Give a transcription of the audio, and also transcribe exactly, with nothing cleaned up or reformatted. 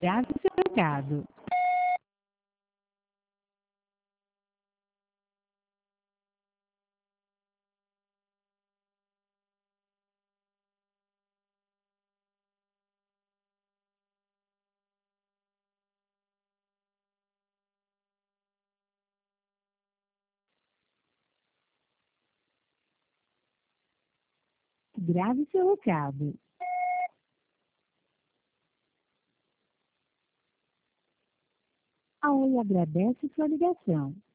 Grave seu recado. Grave seu recado. A Oi agradece sua ligação.